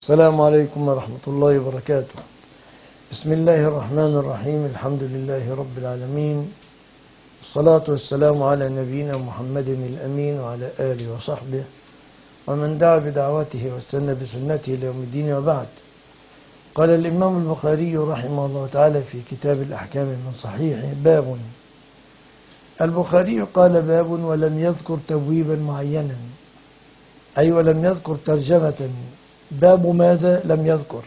السلام عليكم ورحمة الله وبركاته. بسم الله الرحمن الرحيم. الحمد لله رب العالمين، والصلاة والسلام على نبينا محمد الأمين وعلى آله وصحبه ومن دعا بدعوته واستنى بسنته ليوم الدين، وبعد. قال الإمام البخاري رحمه الله تعالى في كتاب الأحكام من صحيحه: باب. البخاري قال: باب، ولم يذكر تبويبا معينا، أي ولم يذكر ترجمة. باب ماذا لم يذكر؟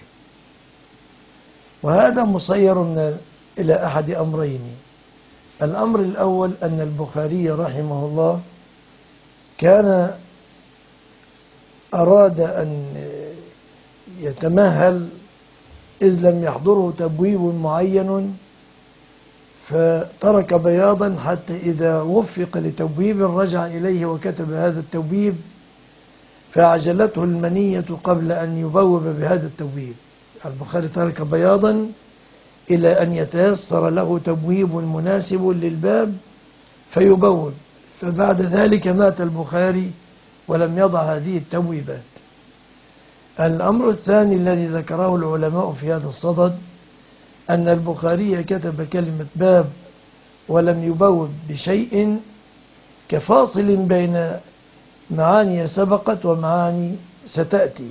وهذا مصير إلى أحد أمرين. الأمر الأول أن البخاري رحمه الله كان أراد أن يتمهل إذ لم يحضره تبويب معين، فترك بياضا حتى إذا وفق لتبويب رجع إليه وكتب هذا التبويب، فعجلته المنية قبل أن يبوب بهذا التبويب. البخاري ترك بياضا إلى أن يتيسر له تبويب مناسب للباب فيبوب، فبعد ذلك مات البخاري ولم يضع هذه التبويبات. الأمر الثاني الذي ذكره العلماء في هذا الصدد أن البخاري كتب كلمة باب ولم يبوب بشيء كفاصل بين معاني سبقت ومعاني ستأتي.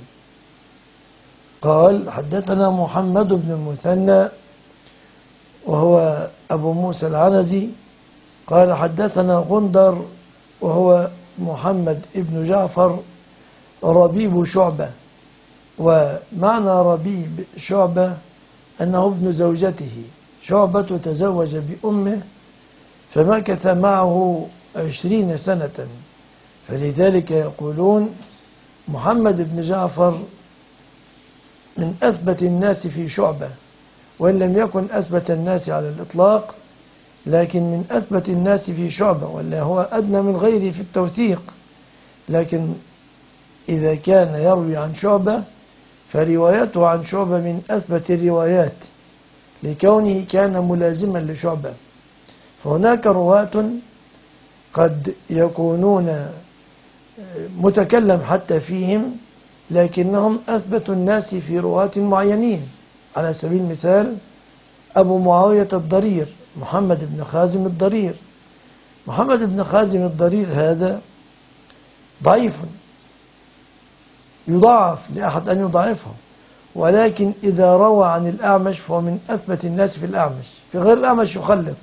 قال: حدثنا محمد بن المثنى وهو أبو موسى العنزي قال: حدثنا غندر وهو محمد بن جعفر ربيب شعبة. ومعنى ربيب شعبة أنه ابن زوجته. شعبة تزوج بأمه فمكث معه 20 سنة، فلذلك يقولون محمد بن جعفر من أثبت الناس في شعبة، وإن لم يكن أثبت الناس على الإطلاق، لكن من أثبت الناس في شعبة، ولا هو أدنى من غيره في التوثيق. لكن إذا كان يروي عن شعبة فروايته عن شعبة من أثبت الروايات، لكونه كان ملازما لشعبة. فهناك رواة قد يكونون متكلم حتى فيهم، لكنهم أثبتوا الناس في رواة معينين. على سبيل المثال أبو معاوية الضرير، محمد بن خازم الضرير. محمد بن خازم الضرير هذا ضعيف، يضاعف لأحد أن يضاعفه، ولكن إذا روى عن الأعمش فهو من أثبت الناس في الأعمش. في غير الأعمش يخلط.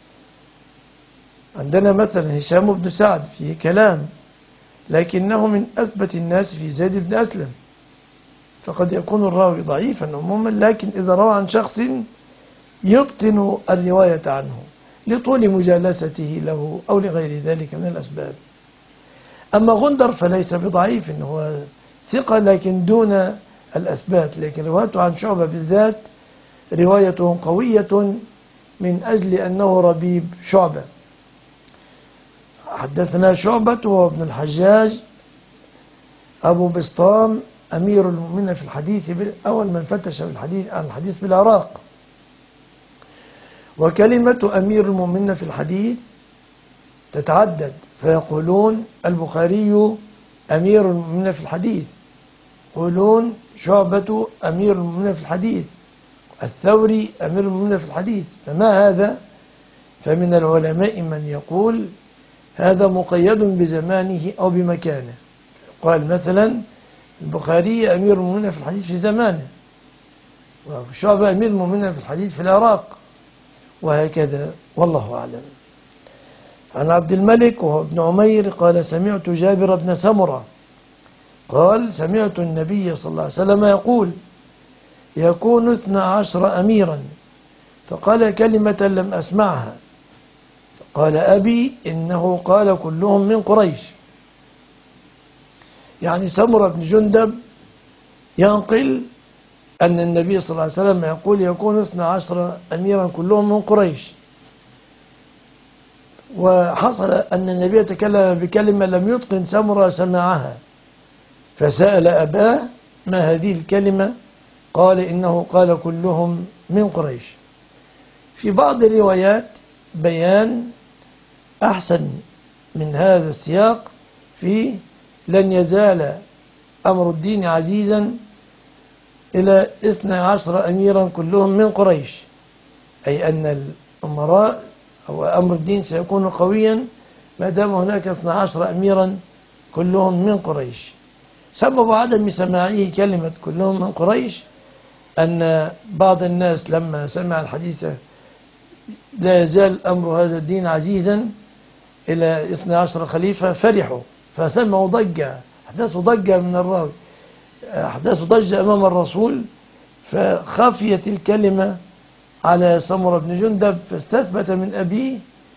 عندنا مثلا هشام بن سعد فيه كلام، لكنه من أثبت الناس في زيد بن أسلم، فقد يكون الراوي ضعيفا عموما، لكن إذا روى عن شخص يتقن الرواية عنه لطول مجالسته له أو لغير ذلك من الأسباب. أما غندر فليس بضعيف، هو ثقة لكن دون الأثبات، لكن روايته عن شعبة بالذات روايته قوية من أجل أنه ربيب شعبة. حدثنا شعبة وابن الحجاج أبو بسطام أمير المؤمنين في الحديث، أول من فتش عن الحديث بالعراق. وكلمة أمير المؤمنين في الحديث تتعدد، فيقولون البخاري أمير المؤمنين في الحديث، يقولون شعبة أمير المؤمنين في الحديث، الثوري أمير المؤمنين في الحديث. فما هذا؟ فمن العلماء من يقول هذا مقيد بزمانه أو بمكانه. قال مثلا البخاري أمير المؤمنين في الحديث في زمانه، وشعبة أمير المؤمنين في الحديث في العراق، وهكذا، والله أعلم. عن عبد الملك وهو ابن عمير قال: سمعت جابر بن سمرة قال: سمعت النبي صلى الله عليه وسلم يقول: يكون 12 أميرا. فقال كلمة لم أسمعها، قال أبي إنه قال كلهم من قريش. يعني سمرة بن جندب ينقل أن النبي صلى الله عليه وسلم يقول: يكون 12 أميرا كلهم من قريش. وحصل أن النبي تكلم بكلمة لم يتقن سمرة سماعها، فسأل أباه: ما هذه الكلمة؟ قال: إنه قال كلهم من قريش. في بعض الروايات بيان أحسن من هذا السياق في لن يزال أمر الدين عزيزا إلى 12 أميرا كلهم من قريش، أي أن الأمراء أو أمر الدين سيكون قويا ما دام هناك 12 أميرا كلهم من قريش. سبب عدم سماعه كلمة كلهم من قريش أن بعض الناس لما سمع الحديث لا يزال أمر هذا الدين عزيزا إلى 12 خليفة فرحوا فسمعوا ضجة، أحداثوا ضجة من الراوي، أحداثوا ضجة أمام الرسول، فخفيت الكلمة على سمرة بن جندب فاستثبت من أبيه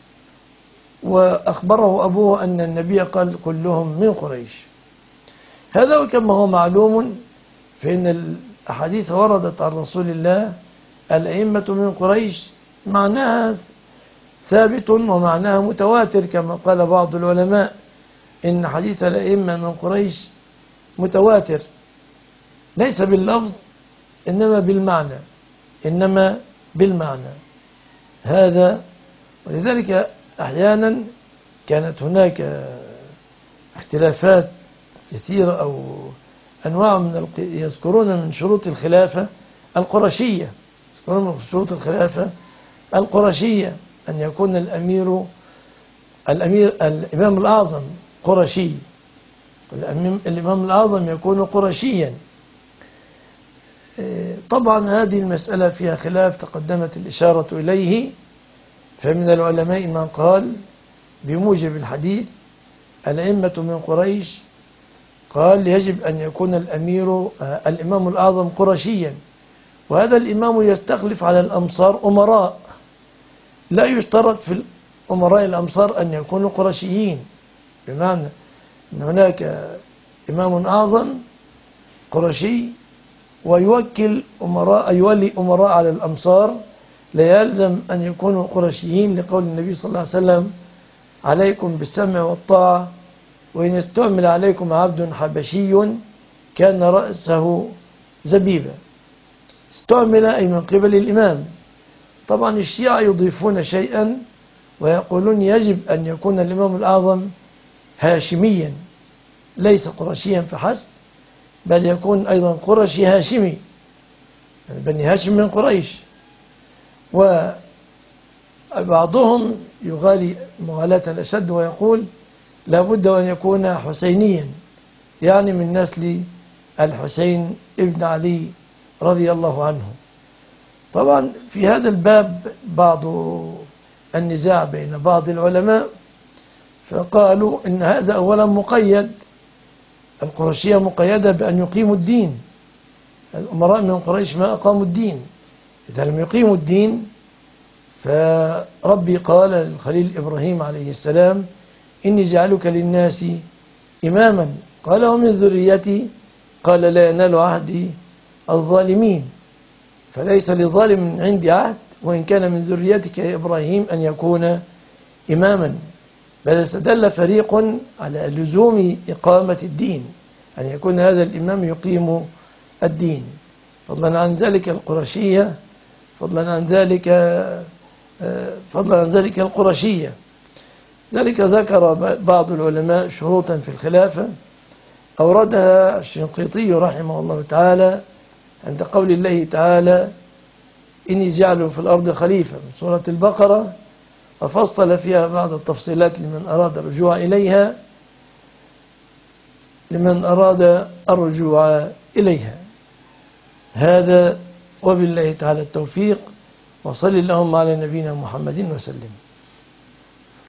وأخبره أبوه أن النبي قال كلهم من قريش. هذا وكما هو معلوم فإن الأحاديث وردت عن رسول الله الأئمة من قريش معناها ثابت ومعناها متواتر، كما قال بعض العلماء إن حديث الأئمة من قريش متواتر ليس باللفظ إنما بالمعنى هذا. ولذلك أحيانا كانت هناك اختلافات كثيرة أو أنواع يذكرون من شروط الخلافة القرشية، يذكرون من شروط الخلافة القرشية أن يكون الإمام الأعظم قرشي، الإمام الأعظم يكون قرشيا. طبعا هذه المسألة فيها خلاف تقدمت الإشارة إليه، فمن العلماء من قال بموجب الحديث الأئمة من قريش قال يجب أن يكون الإمام الأعظم قرشيا، وهذا الإمام يستخلف على الأمصار أمراء، لا يشترط في أمراء الأمصار أن يكونوا قرشيين، بمعنى أن هناك إمام أعظم قرشي ويولي أمراء على الأمصار لا يلزم أن يكونوا قرشيين، لقول النبي صلى الله عليه وسلم عليكم بالسمع والطاعة وإن استعمل عليكم عبد حبشي كان رأسه زبيبا. استعمل أي من قبل الإمام. طبعا الشيعة يضيفون شيئا ويقولون يجب أن يكون الإمام الأعظم هاشميا ليس قرشيا فحسب، بل يكون أيضا قرشي هاشمي، يعني بني هاشم من قريش. وبعضهم يغالي مغالاة الأشد ويقول لابد أن يكون حسينيا، يعني من نسل الحسين ابن علي رضي الله عنه. طبعا في هذا الباب بعض النزاع بين بعض العلماء، فقالوا إن هذا أولا مقيد، القرشية مقيدة بأن يقيموا الدين، الأمراء من قريش ما أقاموا الدين، إذا لم يقيموا الدين فربي قال للخليل إبراهيم عليه السلام إني جعلك للناس إماما، قال ومن ذريتي، قال لا ينال عهدي الظالمين، فليس لظالم عندي عهد وإن كان من ذريتك يا إبراهيم أن يكون إماما، بل استدل فريق على لزوم إقامة الدين، أن يكون هذا الإمام يقيم الدين، فضلا عن ذلك القرشية، فضلا عن ذلك القرشية. ذلك ذكر بعض العلماء شروطا في الخلافة أوردها الشنقيطي رحمه الله تعالى عند قول الله تعالى إني جعل في الأرض خليفة من سورة البقرة، وفصل فيها بعض التفصيلات لمن أراد الرجوع إليها. هذا وبالله تعالى التوفيق، وصل اللهم على نبينا محمد وسلم.